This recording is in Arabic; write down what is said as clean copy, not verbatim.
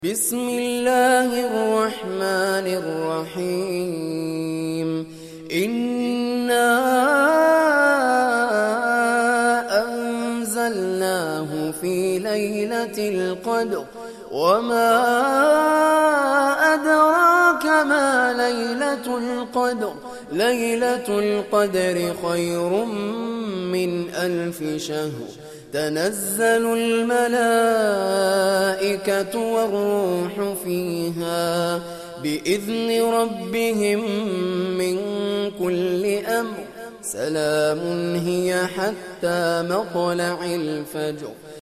بسم الله الرحمن الرحيم إنا أنزلناه في ليلة القدر وما أدراك ما ليلة القدر ليلة القدر خير من 1000 شهر تنزل الملائكة والروح فيها بإذن ربهم من كل أمر سلام هي حتى مطلع الفجر.